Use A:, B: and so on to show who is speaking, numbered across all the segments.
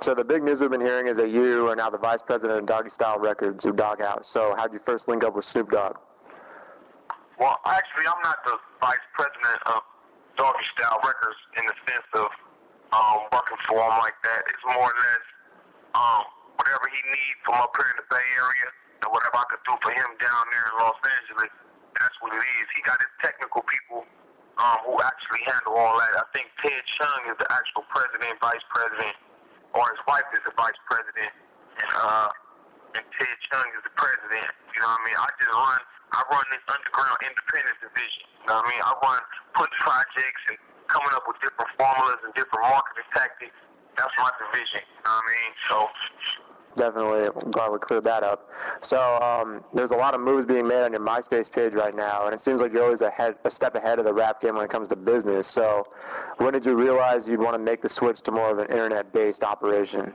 A: So the big news we've been hearing is that you are now the vice president of Doggy Style Records, or Doghouse. So how did you first link up with Snoop Dogg?
B: Well, actually, I'm not the vice president of Doggy Style Records in the sense of working for him like that. It's more or less whatever he needs from up here in the Bay Area and whatever I could do for him down there in Los Angeles, that's what it is. He got his technical people who actually handle all that. I think Ted Chung is the actual president, vice president, or his wife is the vice president, and Ted Chung is the president. You know what I mean? I run this underground independent division. You know what I mean? I run putting projects and coming up with different formulas and different marketing tactics. That's my division. You know what I mean? So
A: definitely, I'm glad we cleared that up. So there's a lot of moves being made on your MySpace page right now, and it seems like you're always a step ahead of the rap game when it comes to business. So when did you realize you'd want to make the switch to more of an internet-based operation?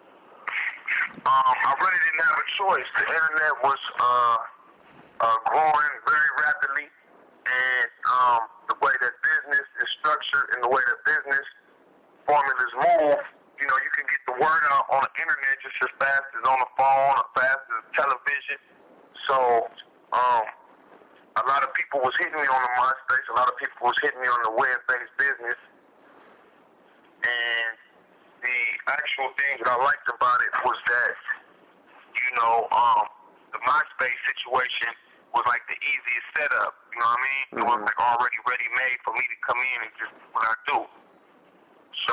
B: I really didn't have a choice. The internet was growing very rapidly, and the way that business is structured and the way that business formulas move, you know, you can get the word out on the internet just as fast as on the phone or fast as television. So a lot of people was hitting me on the MySpace. A lot of people was hitting me on the web-based business. And the actual thing that I liked about it was that, you know, the MySpace situation was like the easiest setup. You know what I mean? It was like already ready-made for me to come in and just do what I do. So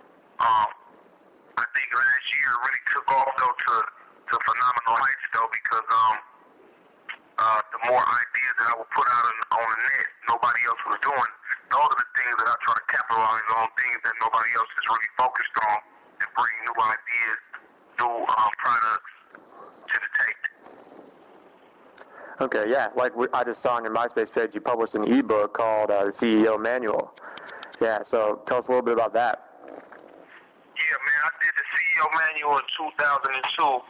B: I think last year it really took off though to phenomenal heights though, because the more ideas that I would put out on the net, nobody else was doing. Those are the things that I try to capitalize on, things that nobody else is really focused on, and bring new ideas, new products to the table.
A: Okay, yeah. Like I just saw on your MySpace page, you published an ebook called The CEO Manual. Yeah, so tell us a little bit about that.
B: Yeah, man, I did the CEO Manual in 2002.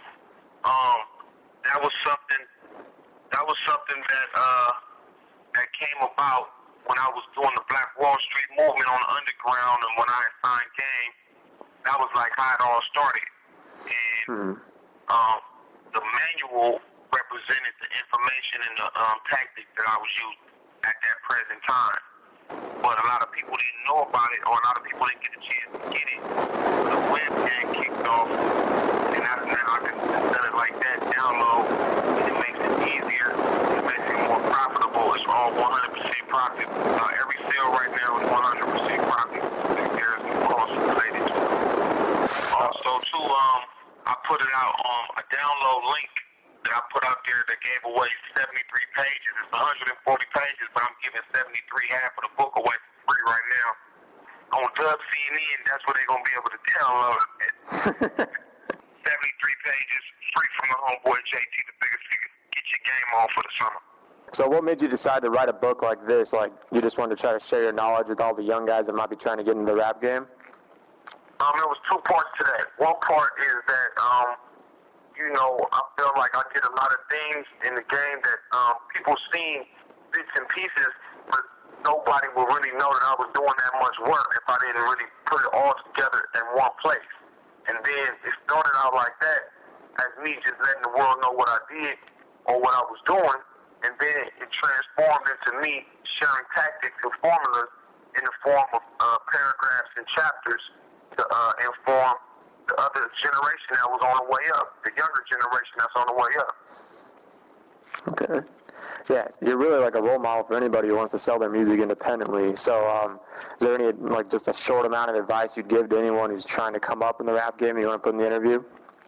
B: That was something that came about when I was doing the Black Wall Street movement on the underground, and when I signed Game. That was like how it all started. And the manual represented the information and the tactics that I was using at that present time. But a lot of people didn't know about it, or a lot of people didn't get a chance to get it. The webcam kicked off, and now I can sell it like that, download, and it makes it easier, it makes it more profitable. It's all 100% profit. Every sale right now is 100% profit. There's no cost related to it. Also, too, I put it out on a download link that I put out there that gave away 73 pages. It's 140 pages, but I'm giving 73, half of the book away for free right now. On Dub CNN, that's where they're going to be able to download it. 73 pages, free from the homeboy JT, the biggest figure. Get your game on for the summer.
A: So what made you decide to write a book like this? Like, you just wanted to try to share your knowledge with all the young guys that might be trying to get into the rap game?
B: There was two parts to that. One part is that, you know, I feel like I did a lot of things in the game that people seen bits and pieces, but nobody would really know that I was doing that much work if I didn't really put it all together in one place. And then it started out like that, as me just letting the world know what I did or what I was doing, and then it transformed into me sharing tactics and formulas in the form of paragraphs and chapters to inform the other generation that was on the way up, the younger generation that's on the way up.
A: Okay. Yeah, you're really like a role model for anybody who wants to sell their music independently. So is there any, like, just a short amount of advice you'd give to anyone who's trying to come up in the rap game and you want to put in the interview?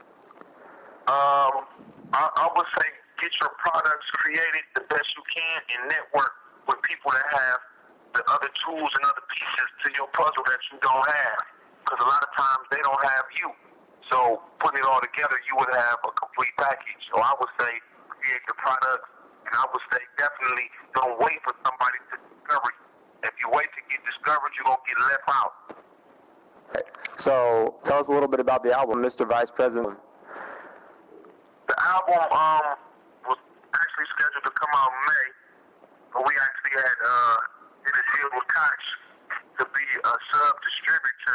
B: I would say get your products created the best you can and network with people that have the other tools and other pieces to your puzzle that you don't have. Because a lot of times they don't have you. So putting it all together, you would have a complete package. So I would say create the products, and I would say definitely don't wait for somebody to discover you. If you wait to get discovered, you're going to get left out.
A: So tell us a little bit about the album, Mr. Vice President.
B: The album was actually scheduled to come out in May, but we actually had did a deal with Koch to be a sub-distributor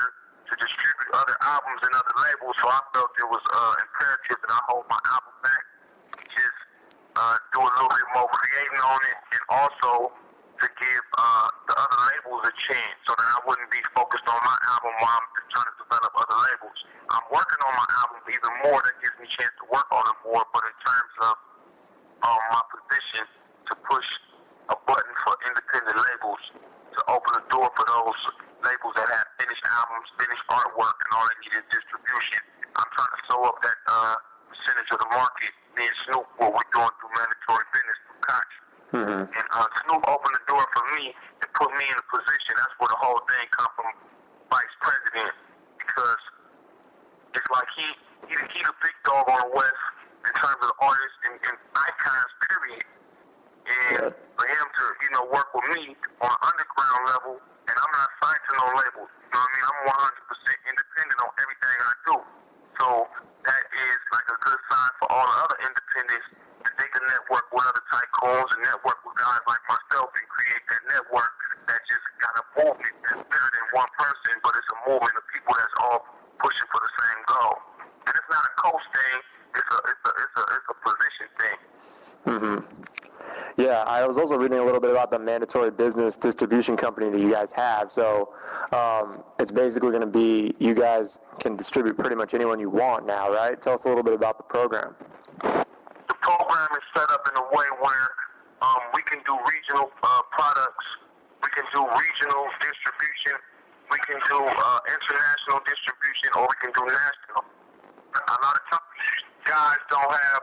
B: to distribute other albums and other labels, so I felt it was imperative that I hold my album back, just do a little bit more creating on it, and also to give the other labels a chance so that I wouldn't be focused on my album while I'm just trying to develop other labels. I'm working on my album even more. That gives me a chance to work on it more, but in terms of my position to push a button for independent labels to open the door for those labels that have finished albums, finished artwork, and all they need is distribution. I'm trying to sew up that percentage of the market. Me and Snoop, what we're doing through mandatory business through Koch.
A: Mm-hmm.
B: And Snoop opened the door for me and put me in a position. That's where the whole thing come from, vice president, because it's like he the big dog on the West in terms of artists and icons, period. And for him to, work with me on an underground level, and I'm not signed to no label. You know what I mean? I'm 100% independent on everything I do. So that is like a good sign for all the other independents that they can network with other tycoons and network with guys like myself and create that network that just got a movement that's bigger than one person, but it's a movement of people that's all pushing for the same goal. And it's not a coach thing; it's a position thing.
A: Mm-hmm. Yeah, I was also reading a little bit about the mandatory business distribution company that you guys have. So it's basically going to be you guys can distribute pretty much anyone you want now, right? Tell us a little bit about the program.
B: The program is set up in a way where we can do regional products, we can do regional distribution, we can do international distribution, or we can do national. A lot of times guys don't have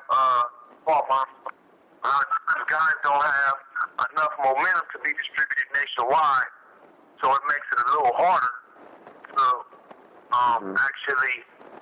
B: guys don't have enough momentum to be distributed nationwide, so it makes it a little harder to actually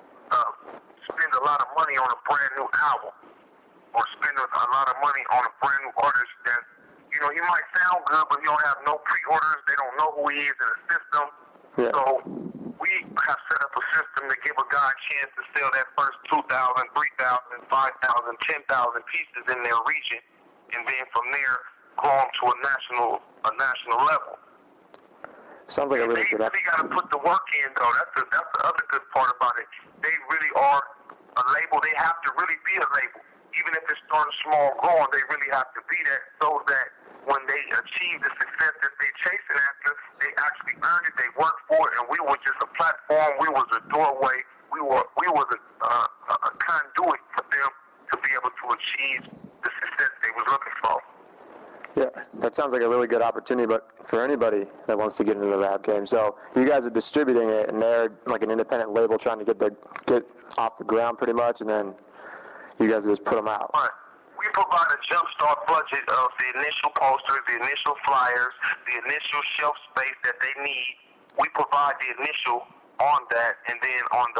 B: spend a lot of money on a brand new album or spend a lot of money on a brand new artist that, he might sound good, but he don't have no pre-orders. They don't know who he is in the system. Yeah. So we have set up a system to give a guy a chance to sell that first 2,000, 3,000, 5,000, 10,000 pieces in their region, and then from there go on to a national level.
A: Sounds like a really good.
B: They really got to put the work in, though. That's the other good part about it. They really are a label. They have to really be a label, even if it's starting small, growing. They really have to be that, so that when they achieve the success that they're chasing after, they actually earned it. They worked for it, and we were just a platform. We was a doorway. We was a conduit for them to be able to achieve the success they was looking for.
A: Yeah, that sounds like a really good opportunity, but for anybody that wants to get into the rap game. So you guys are distributing it, and they're like an independent label trying to get off the ground pretty much, and then you guys just put them out.
B: Right. We provide a jumpstart budget of the initial posters, the initial flyers, the initial shelf space that they need. We provide the initial on that, and then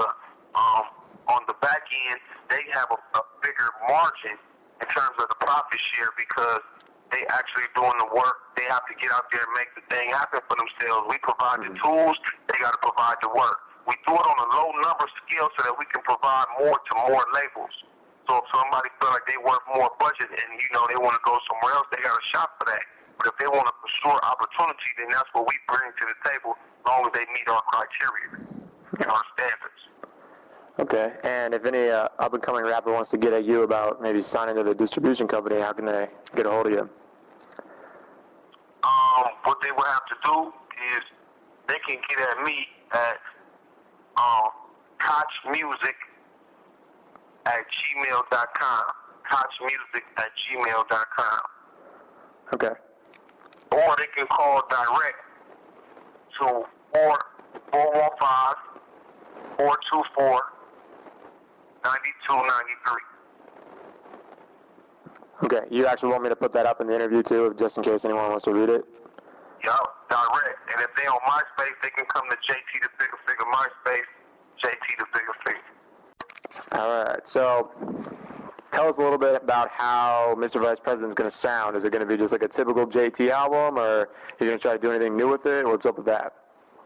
B: on the back end, they have a bigger margin in terms of the profit share because they actually doing the work. They have to get out there and make the thing happen for themselves. We provide the tools. They got to provide the work. We do it on a low number scale so that we can provide more to more labels. So if somebody feel like they worth more budget and, they want to go somewhere else, they got a shot for that. But if they want a pursue opportunity, then that's what we bring to the table as long as they meet our criteria and our standards.
A: Okay. And if any up-and-coming rapper wants to get at you about maybe signing to the distribution company, how can they get a hold of you?
B: What they would have to do is they can get at me at kochmusic@gmail.com. kochmusic@gmail.com.
A: Okay.
B: Or they can call direct to 415-424-9293.
A: Okay. You actually want me to put that up in the interview, too, just in case anyone wants to read it?
B: Yup, direct. And if they're on MySpace, they can come to JT the Bigger Figure MySpace, JT the Bigger Figure.
A: All right. So tell us a little bit about how Mr. Vice President is going to sound. Is it going to be just like a typical JT album, or are you going to try to do anything new with it? What's up with that?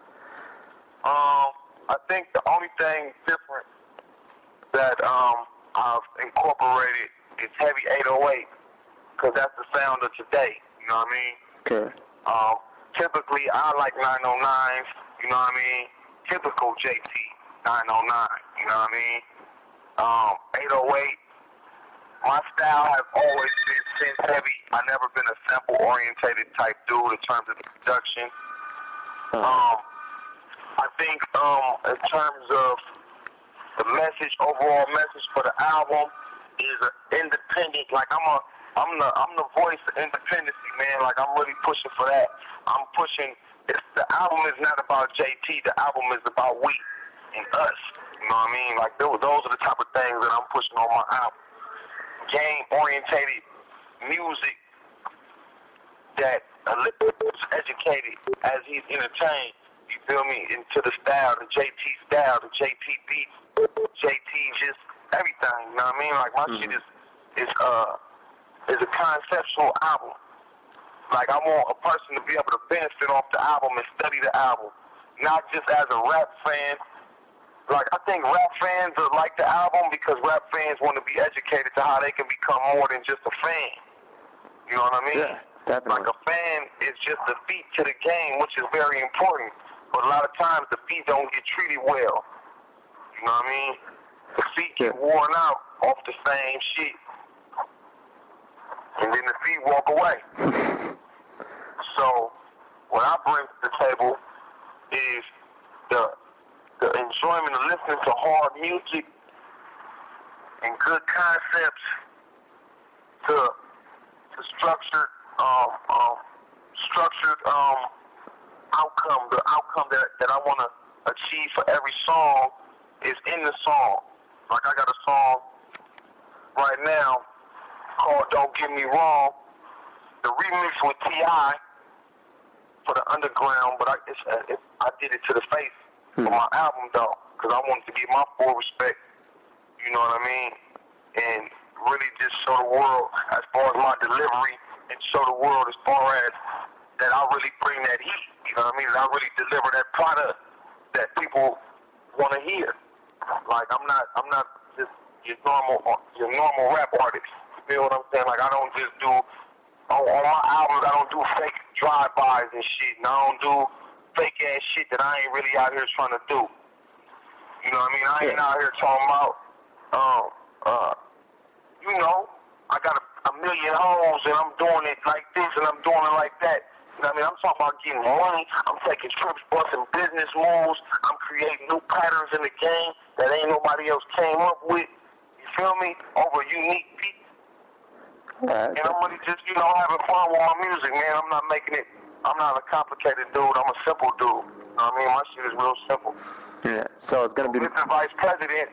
B: I think the only thing different that I've incorporated is heavy 808, because that's the sound of today. You know what I mean?
A: Okay.
B: Typically, I like 909s. You know what I mean? typical JT 909. You know what I mean? 808. My style has always been synth heavy. I've never been a sample orientated type dude in terms of the production. I think in terms of the message, overall message for the album is independent. Like I'm the voice of independency, man. Like I'm really pushing for that. I'm pushing. The album is not about JT. The album is about we and us. You know what I mean? Like those are the type of things that I'm pushing on my album. Game-orientated music that is educated as he's entertained. You feel me? Into the style, the JT style, the JT beats, JT just everything. You know what I mean? Like my shit is a conceptual album. Like I want a person to be able to benefit off the album and study the album, not just as a rap fan. Like, I think rap fans like the album because rap fans want to be educated to how they can become more than just a fan. You know what I mean?
A: Yeah, definitely.
B: Like, a fan is just a feat to the game, which is very important. But a lot of times, the feet don't get treated well. You know what I mean? The feet get worn out off the same shit. And then the feet walk away. So, what I bring to the table is the enjoyment of listening to hard music and good concepts to structured outcome. The outcome that I want to achieve for every song is in the song. Like I got a song right now called "Don't Get Me Wrong." The remix with T.I. for the underground, but I did it to the face. For my album, though, because I wanted to give my full respect, you know what I mean, and really just show the world as far as my delivery and show the world as far as that I really bring that heat, you know what I mean, that I really deliver that product that people want to hear. Like, I'm not just your normal rap artist, you feel what I'm saying? Like, I don't just do, on my albums, I don't do fake drive-bys and shit, and I don't do fake ass shit that I ain't really out here trying to do. You know what I mean? I ain't out here talking about, you know, I got a million hoes and I'm doing it like this and I'm doing it like that. You know what I mean? I'm talking about getting money. I'm taking trips, busting business moves. I'm creating new patterns in the game that ain't nobody else came up with. You feel me? Over unique beats. And I'm really just, you know, having fun with my music, man. I'm not making it. I'm not a complicated dude. I'm a simple dude. You know what I mean? My shit is real simple.
A: Yeah. So it's going to be
B: the vice president.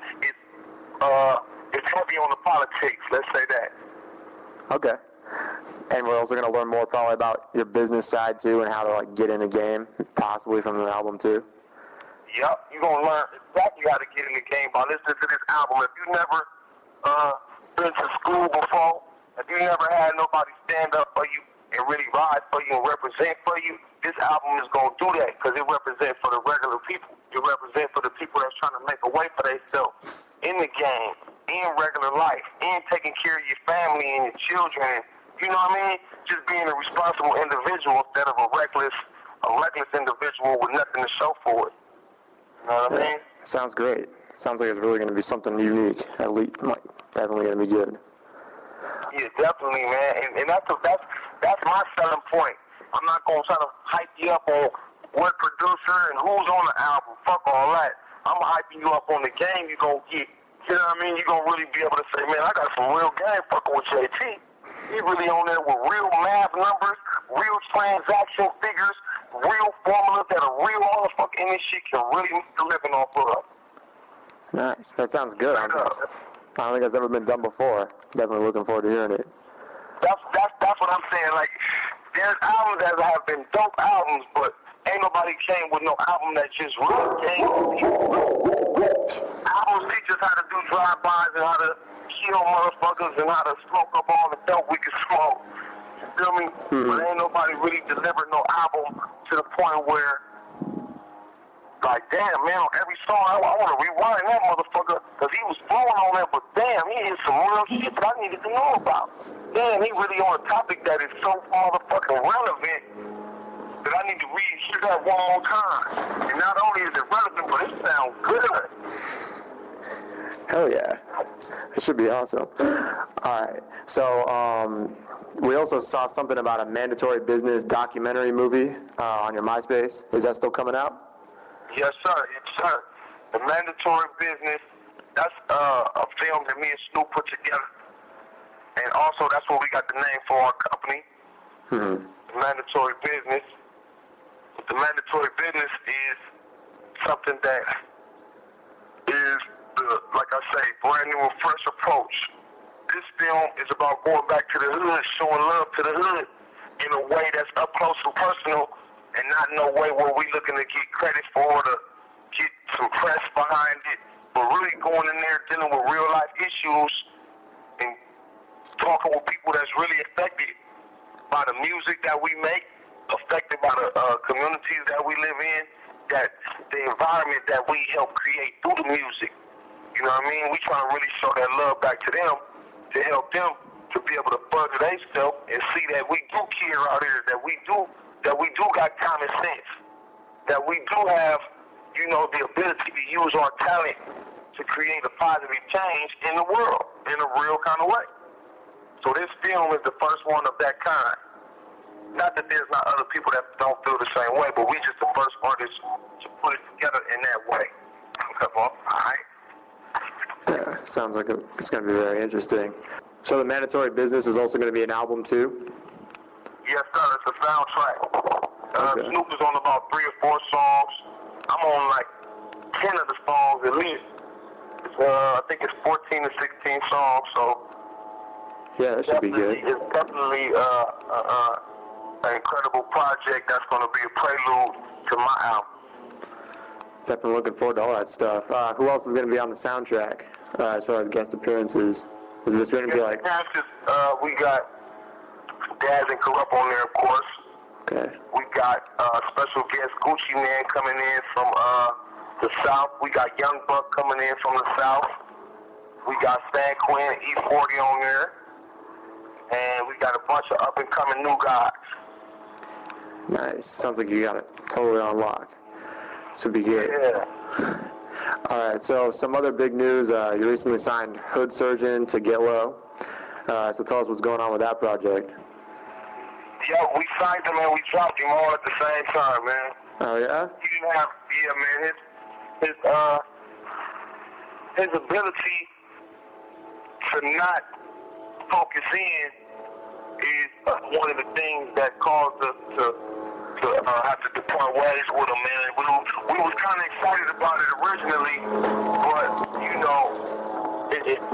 B: It's heavy on the politics. Let's say that.
A: Okay. And we're also going to learn more probably about your business side too, and how to like get in the game, possibly from the album too.
B: Yep. You're gonna learn exactly how to get in the game by listening to this album. If you never been to school before, if you never had nobody stand up for you and really ride for you and represent for you, this album is going to do that because it represents for the regular people. It represents for the people that's trying to make a way for themselves in the game, in regular life, in taking care of your family and your children. You know what I mean? Just being a responsible individual instead of a reckless individual with nothing to show for it. You know what I mean?
A: Sounds great. Sounds like it's really going to be something unique. At least, like, definitely going to be good.
B: Yeah, definitely, man. And that's my selling point. I'm not going to try to hype you up on what producer and who's on the album. Fuck all that. I'm hyping you up on the game you're going to get. You know what I mean? You're going to really be able to say, man, I got some real game fucking with JT. He really on there with real math numbers, real transaction figures, real formulas that are real motherfucking, and this shit can really make a living off of.
A: Nice. That sounds good. I don't think that's ever been done before. Definitely looking forward to hearing it.
B: That's what I'm saying. Like, there's albums that have been dope albums, but ain't nobody came with no album that just really came with people. Albums teach us how to do drive-bys and how to kill motherfuckers and how to smoke up all the dope we can smoke. You feel me? But ain't nobody really delivered no album to the point where, like, damn, man, on every song, I want to rewind that motherfucker because he was flowing on that, but damn, he hit some real shit that I needed to know about. Damn, he really on a topic that is so motherfucking relevant that I need to hear that one more time. And not only is it relevant, but it sounds good.
A: Hell yeah. It should be awesome. All right. So we also saw something about a mandatory business documentary movie on your MySpace. Is that still coming out?
B: Yes, sir. Yes, sir. The Mandatory Business, that's a film that me and Snoop put together. And also, that's where we got the name for our company, The Mandatory Business. The Mandatory Business is something that is, like I say, brand new and fresh approach. This film is about going back to the hood, showing love to the hood in a way that's up close and personal, and not in a way where we looking to get credit for or to get some press behind it, but really going in there dealing with real life issues and talking with people that's really affected by the music that we make, affected by the communities that we live in, that the environment that we help create through the music. You know what I mean? We try to really show that love back to them to help them to be able to further themselves and see that we do care out here, that we do got common sense, that we do have, you know, the ability to use our talent to create a positive change in the world in a real kind of way. So this film is the first one of that kind. Not that there's not other people that don't feel the same way, but we just the first artists to put it together in that way. All right.
A: Yeah, sounds like it's going to be very interesting. So the Mandatory Business is also going to be an album too?
B: Yes, sir. It's a soundtrack.
A: Okay.
B: Snoop is on about 3 or 4 songs. I'm on like 10 of the songs at least. I think it's 14 or 16 songs, so
A: yeah, that should be good.
B: It's definitely an incredible project that's going to be a prelude to my album.
A: Definitely looking forward to all that stuff. Who else is going to be on the soundtrack as far as guest appearances? Is this going to be like...
B: we got Daz and Corrupt on there, of course.
A: Okay.
B: We got special guest Gucci Man coming in from the South. We got Young Buck coming in from the South. We got San Quinn, E40 on there. And we got a bunch of up-and-coming new guys.
A: Nice. Sounds like you got it totally on lock. Should be good.
B: Yeah.
A: All right, so some other big news. You recently signed Hood Surgeon to Get Low. So tell us what's going on with that project.
B: Yeah, we signed him and we dropped him all at the same time, man.
A: Oh, yeah?
B: He didn't have, man, his ability to not focus in is one of the things that caused us to have to depart ways with him, man. We was kind of excited about it originally, but, you know,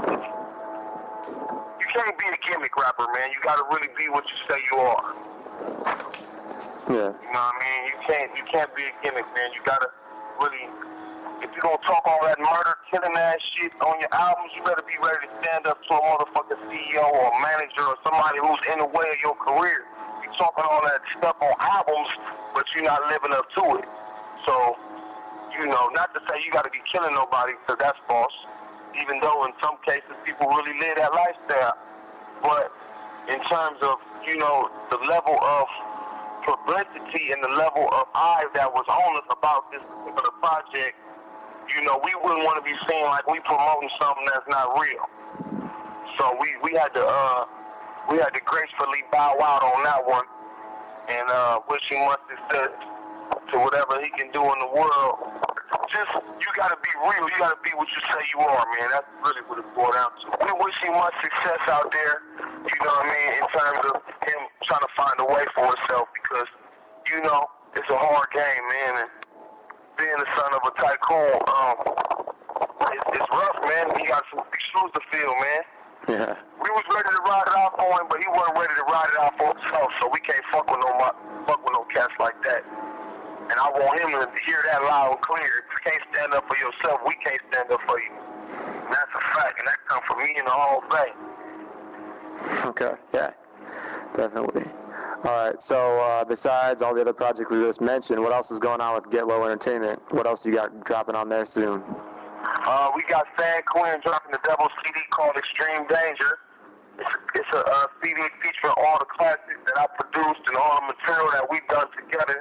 B: you can't be a gimmick rapper, man. You got to really be what you say you are.
A: Yeah.
B: You know what I mean? You can't be a gimmick, man. You got to really, if you're going to talk all that murder, killing ass shit on your albums, you better be ready to stand up to a motherfucking CEO or a manager or somebody who's in the way of your career. You're talking all that stuff on albums, but you're not living up to it. So, you know, not to say you got to be killing nobody, because that's false, even though in some cases people really live that lifestyle. But in terms of, you know, the level of publicity and the level of eyes that was on us about this particular project, you know, we wouldn't want to be seen like we promoting something that's not real. So we had to gracefully bow out on that one and wish him much success to whatever he can do in the world. Just, you got to be real. You got to be what you say you are, man. That's really what it boiled down to. We wish him much success out there, you know what I mean, in terms of him trying to find a way for himself, because, you know, it's a hard game, man. And being the son of a tycoon, it's rough, man. He got some big shoes to fill, man.
A: Yeah.
B: We was ready to ride it out for him, but he wasn't ready to ride it out for himself, so we can't fuck with no cats like that. And I want him to hear that loud and clear. If you can't stand up for yourself, we can't stand up for you. And that's a fact, and that comes from me and the whole thing.
A: Okay, yeah, definitely. All right, so besides all the other projects we just mentioned, what else is going on with Get Low Entertainment? What else you got dropping on there soon?
B: We got San Quinn dropping the double CD called Extreme Danger. It's a CD featuring all the classics that I produced and all the material that we've done together.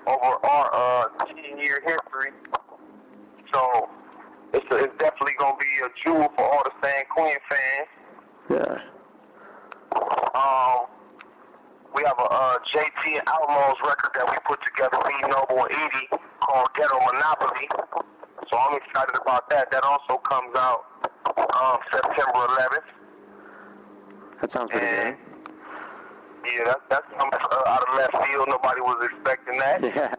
B: over our 10-year history. So it's definitely going to be a jewel for all the San Quinn fans.
A: Yeah.
B: We have a JT and Outlaws record that we put together, B Noble and Edie, called Ghetto Monopoly. So I'm excited about that. That also comes out September 11th.
A: That sounds pretty good.
B: Yeah, that's out of left field. Nobody was expecting that.
A: Yeah.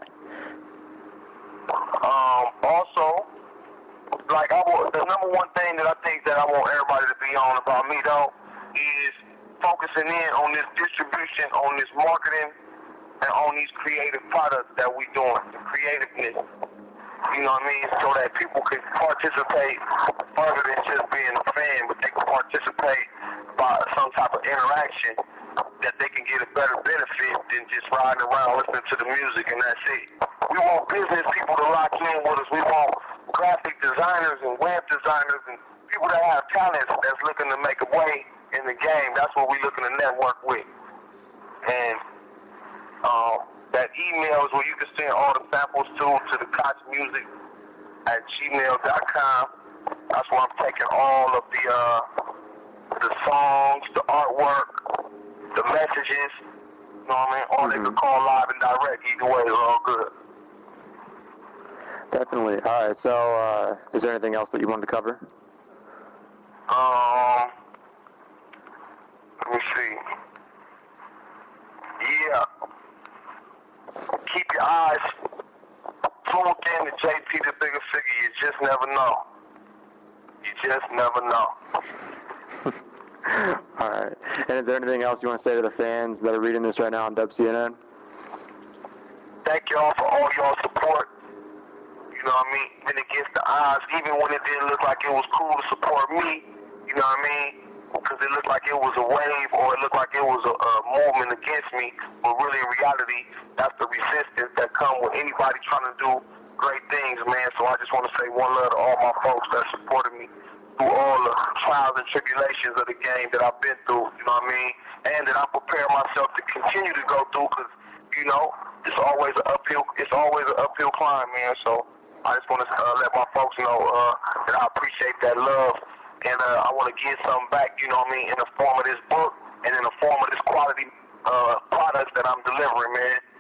B: Also, like the number one thing that I think that I want everybody to be on about me though is focusing in on this distribution, on this marketing, and on these creative products that we doing, the creativeness. You know what I mean? So that people can participate further than just being a fan, but they can participate by some type of interaction that they can get a better benefit than just riding around listening to the music and that's it. We want business people to lock in with us. We want graphic designers and web designers and people that have talents that's looking to make a way in the game. That's what we're looking to network with. And that email is where you can send all the samples to the kochmusic@gmail.com. That's where I'm taking all of the songs, the artwork, the messages, you know what I mean? Or they can call live and direct. Either way, it's all good.
A: Definitely. All right. So, is there anything else that you wanted to cover?
B: Let me see. Yeah. Keep your eyes tuned in to JP the Bigger Figure. You just never know. You just never know.
A: All right. And is there anything else you want to say to the fans that are reading this right now on WCNN?
B: Thank y'all for all y'all support. You know what I mean? Even against the odds, even when it didn't look like it was cool to support me, you know what I mean? Because it looked like it was a wave or it looked like it was a movement against me. But really, in reality, that's the resistance that comes with anybody trying to do great things, man. So I just want to say one love to all my folks that supported me through all the trials and tribulations of the game that I've been through, you know what I mean? And that I prepare myself to continue to go through because, you know, it's always an uphill climb, man. So I just want to let my folks know that I appreciate that love. And I want to give something back, you know what I mean, in the form of this book and in the form of this quality products that I'm delivering, man.